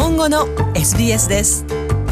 本語の SBS です。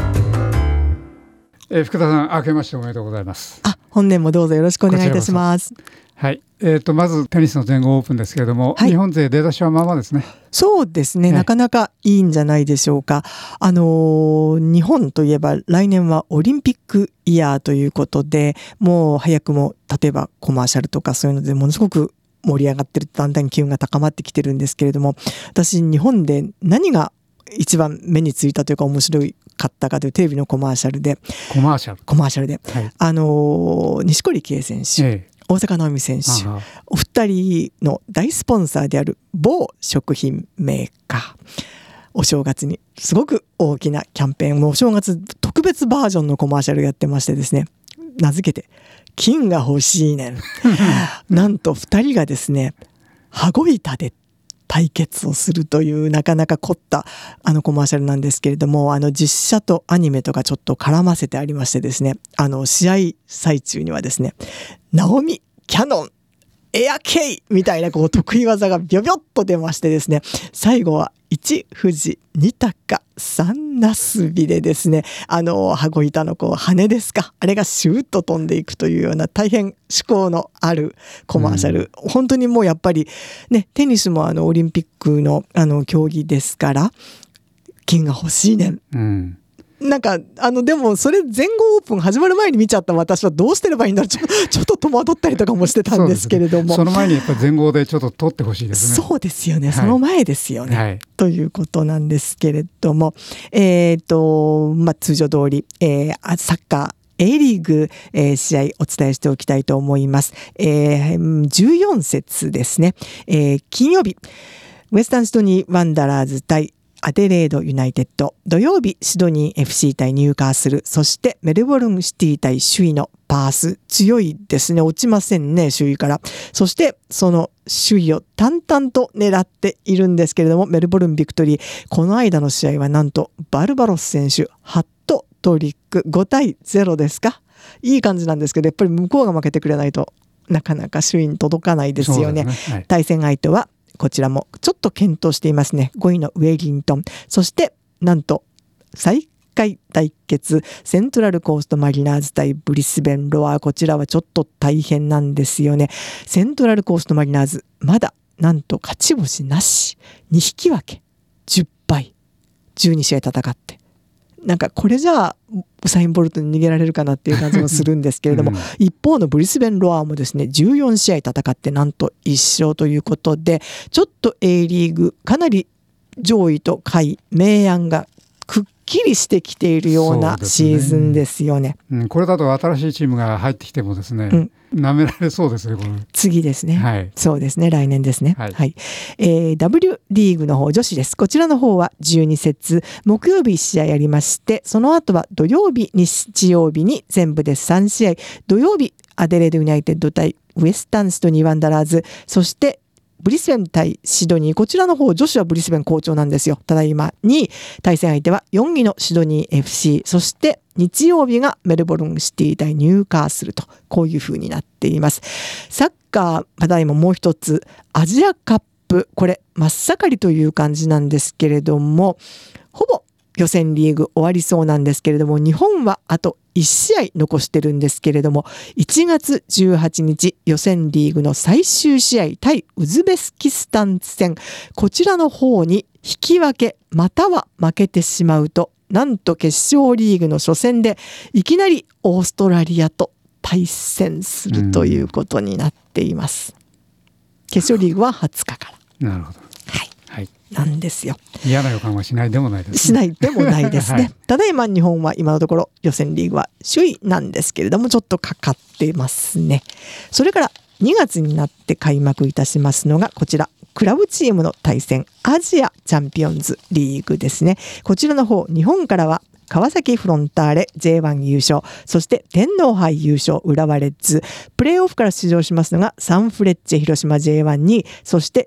福田さん、明けましておめでとうございます。 本年もどうぞよろしくお願いいたします。 はい。まずテニスの全豪オープンですけれども、日本勢出だしはまあまあですね。 そうですね、なかなかいいんじゃないでしょうか。日本といえば来年はオリンピックイヤーということで、もう早くも例えばコマーシャルとかそういうのでものすごく盛り上がってる、だんだん機運が高まってきてるんですけれども、私日本で何が一番目についたというか面白かったかというテレビのコマーシャルで、 コマーシャルで、 錦織圭選手、大坂なおみ選手、お二人の大スポンサーである某食品メーカー、お正月にすごく大きなキャンペーンのお正月特別バージョンのコマーシャルやってましてですね、名付けて金が欲しいねんなんと二人がですね、羽子板で対決をするというなかなか凝ったコマーシャルなんですけれども、実写とアニメとかちょっと絡ませてありましてですね、試合最中にはですね、ナオミキャノンエアケイみたいな得意技がビョビョッと出ましてですね、最後は1富士2鷹3なすびでですね、羽子板の羽ですか、あれがシューッと飛んでいくというような大変趣向のあるコマーシャル、本当にもうやっぱりね、テニスもオリンピックの競技ですから金が欲しいねん、なんかでもそれ全豪オープン始まる前に見ちゃった私はどうしてればいいんだろう、ちょっと戸惑ったりとかもしてたんですけれども、 その前にやっぱり全豪でちょっと取ってほしいですね。 そうですよね、その前ですよね、ということなんですけれども、通常通り、サッカーA リーグ、試合お伝えしておきたいと思います。14節ですね、金曜日ウェスタンシドニーワンダラーズ対アデレードユナイテッド、土曜日シドニー FC 対ニューカースル、そしてメルボルンシティ対首位のパース、強いですね、落ちませんね、首位から。そしてその首位を淡々と狙っているんですけれども、メルボルンビクトリー、この間の試合はなんとバルバロス選手ハットトリック、5対0ですか、いい感じなんですけど、やっぱり向こうが負けてくれないとなかなか首位に届かないですよね。対戦相手はこちらもちょっと検討していますね、5位のウェリントン、そしてなんと最下位対決セントラルコーストマリナーズ対ブリスベンロア、こちらはちょっと大変なんですよね。セントラルコーストマリナーズまだなんと勝ち星なし、2引き分け10敗12試合戦って、なんかこれじゃあウサイン・ボルトに逃げられるかなっていう感じもするんですけれども、一方のブリスベンロアもですね、14試合戦ってなんと1勝ということで、ちょっと A リーグかなり上位と下位明暗がくっきりしてきているようなシーズンですよね。 これだと新しいチームが入ってきてもですね、舐められそうですね、これ次ですね、そうですね、来年ですね。W リーグの方女子です。こちらの方は12節木曜日1試合ありまして、その後は土曜日日曜日に全部で3試合、土曜日アデレードユナイテッド対ウェスタンシドニーワンダラーズ、そしてブリスベン対シドニー、こちらの方女子はブリスベン好調なんですよ。ただいまに対戦相手は4位のシドニー FC、 そして日曜日がメルボルンシティ対ニューカースルと、こういう風になっています。サッカーただいまもう一つアジアカップ、これ真っ盛りという感じなんですけれども、ほぼ予選リーグ終わりそうなんですけれども、日本はあと1試合残してるんですけれども、1月18日予選リーグの最終試合対ウズベスキスタン戦、こちらの方に引き分けまたは負けてしまうと、なんと決勝リーグの初戦でいきなりオーストラリアと対戦するということになっています。決勝リーグは20日から。 なるほど、 なんですよ。 嫌な予感はしないでもないですね。 しないでもないですね。ただいま日本は今のところ予選リーグは首位なんですけれども、ちょっとかかってますね。それから2月になって開幕いたしますのがこちら、クラブチームの対戦アジアチャンピオンズリーグですね。こちらの方、日本からは川崎フロンターレ J1 優勝、そして天皇杯優勝浦和レッズ、プレーオフから出場しますのがサンフレッチェ広島 J1 に、そして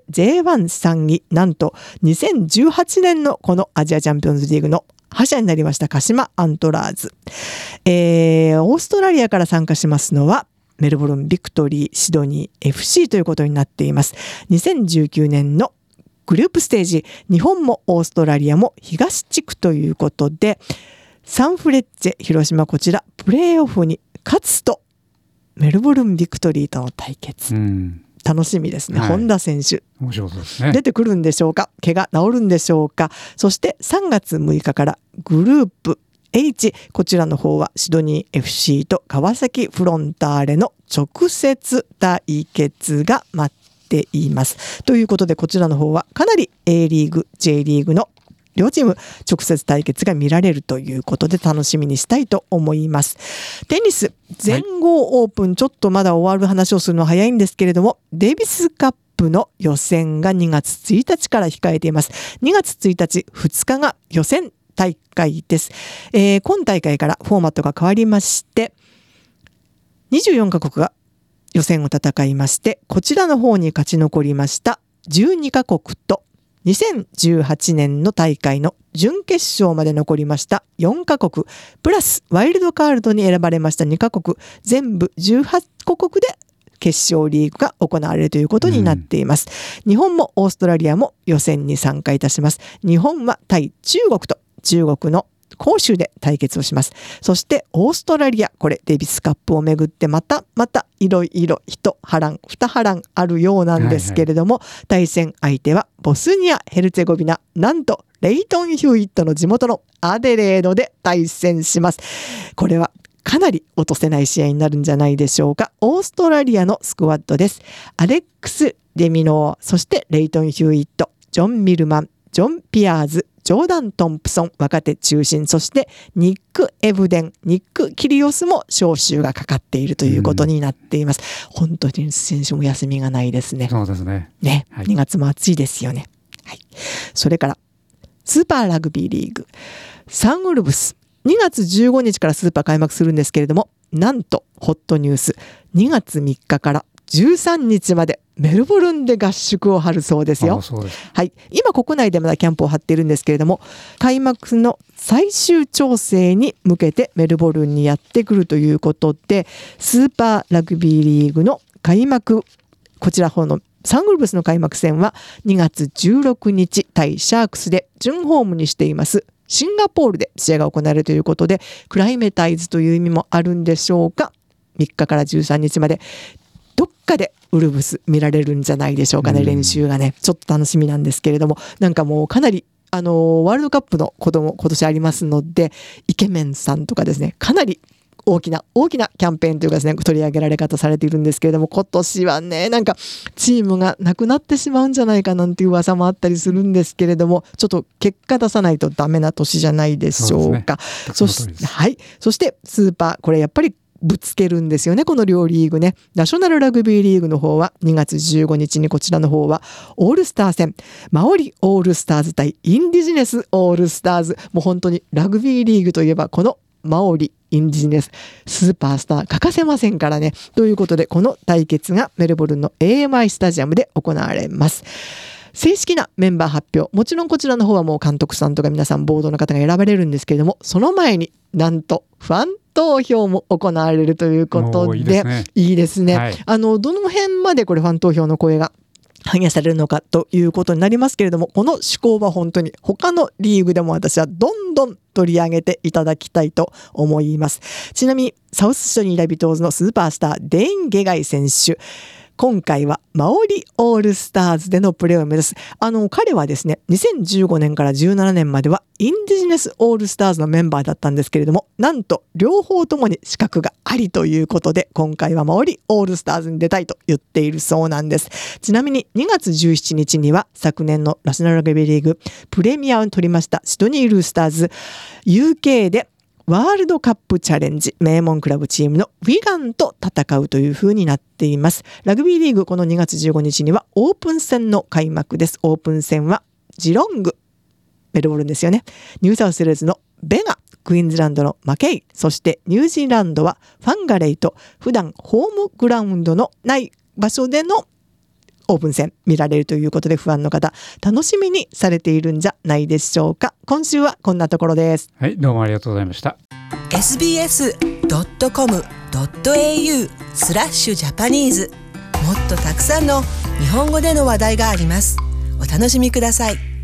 J13 位、なんと2018年のこのアジアチャンピオンズリーグの覇者になりました鹿島アントラーズ、オーストラリアから参加しますのはメルボルンビクトリーシドニー FC ということになっています。2019年のグループステージ、日本もオーストラリアも東地区ということで、サンフレッチェ広島、こちらプレーオフに勝つとメルボルンビクトリーとの対決、楽しみですね、本田選手面白そうですね。 出てくるんでしょうか、怪我治るんでしょうか。そして3月6日からグループH、こちらの方はシドニー FC と川崎フロンターレの直接対決が待っています。ということでこちらの方はかなり A リーグ J リーグの両チーム直接対決が見られるということで楽しみにしたいと思います。テニス全豪オープン、ちょっとまだ終わる話をするのは早いんですけれども、デイビスカップの予選が2月1日から控えています。2月1日2日が予選大会です。今大会からフォーマットが変わりまして24カ国が予選を戦いまして、こちらの方に勝ち残りました12カ国と2018年の大会の準決勝まで残りました4カ国プラスワイルドカードに選ばれました2カ国、全部18カ国で決勝リーグが行われるということになっています。日本もオーストラリアも予選に参加いたします。日本は対中国と中国の杭州で対決をします。そしてオーストラリア、これデイビスカップをめぐってまたいろいろ一波乱二波乱あるようなんですけれども、対戦相手はボスニア・ヘルツェゴビナ、なんとレイトン・ヒューイットの地元のアデレードで対戦します。これはかなり落とせない試合になるんじゃないでしょうか。オーストラリアのスクワッドです。アレックス・デミノー、そしてレイトン・ヒューイット、ジョン・ミルマン、ジョン・ピアーズ、ジョーダン・トンプソン、若手中心、そしてニック・エブデン、ニック・キリオスも招集がかかっているということになっています。本当に選手も休みがないですね。 そうですね。 はい、2月も暑いですよね。はい、それからスーパーラグビーリーグサンウルブス、2月15日からスーパー開幕するんですけれども、なんとホットニュース、2月3日から13日までメルボルンで合宿を張るそうですよ。 そうです。 はい、今国内でまだキャンプを張っているんですけれども、開幕の最終調整に向けてメルボルンにやってくるということで、スーパーラグビーリーグの開幕、こちら方のサンウルブスの開幕戦は2月16日対シャークスで準ホームにしていますシンガポールで試合が行われるということで、クライメタイズという意味もあるんでしょうか。3日から13日までどっかでウルブス見られるんじゃないでしょうかね。練習がねちょっと楽しみなんですけれども、なんかもうかなりワールドカップの子供今年ありますので、イケメンさんとかですね、かなり大きなキャンペーンというかですね、取り上げられ方されているんですけれども、今年はねなんかチームがなくなってしまうんじゃないかなんていう噂もあったりするんですけれども、ちょっと結果出さないとダメな年じゃないでしょうか。そしてスーパー、これやっぱりぶつけるんですよね、この両リーグね。ナショナルラグビーリーグの方は2月15日にこちらの方はオールスター戦、マオリオールスターズ対インディジネスオールスターズ、もう本当にラグビーリーグといえばこのマオリインディジネススーパースター欠かせませんからね。ということでこの対決がメルボルンの AMI スタジアムで行われます。正式なメンバー発表、もちろんこちらの方はもう監督さんとか皆さんボードの方が選ばれるんですけれども、その前になんとファン投票も行われるということで、いいですね、はい、どの辺までこれファン投票の声が反映されるのかということになりますけれども、この趣向は本当に他のリーグでも私はどんどん取り上げていただきたいと思います。ちなみにサウスシドニーラビトーズのスーパースターデイン・ゲガイ選手、今回はマオリオールスターズでのプレーを目指す。彼はですね、2015年から17年まではインディジネスオールスターズのメンバーだったんですけれども、なんと両方ともに資格がありということで、今回はマオリオールスターズに出たいと言っているそうなんです。ちなみに2月17日には昨年のナショナルラグビーリーグプレミアを取りましたシドニールースターズ UK でワールドカップチャレンジ名門クラブチームのウィガンと戦うというふうになっています。ラグビーリーグこの2月15日にはオープン戦の開幕です。オープン戦はジロング、メルボルンですよね、ニューサウスウェールズのベガ、クイーンズランドのマケイ、そしてニュージーランドはファンガレイと、普段ホームグラウンドのない場所でのオープン戦見られるということで、ファンの方楽しみにされているんじゃないでしょうか。今週はこんなところです。 はい、どうもありがとうございました。 sbs.com.au/Japanese もっとたくさんの日本語での話題があります。 お楽しみください。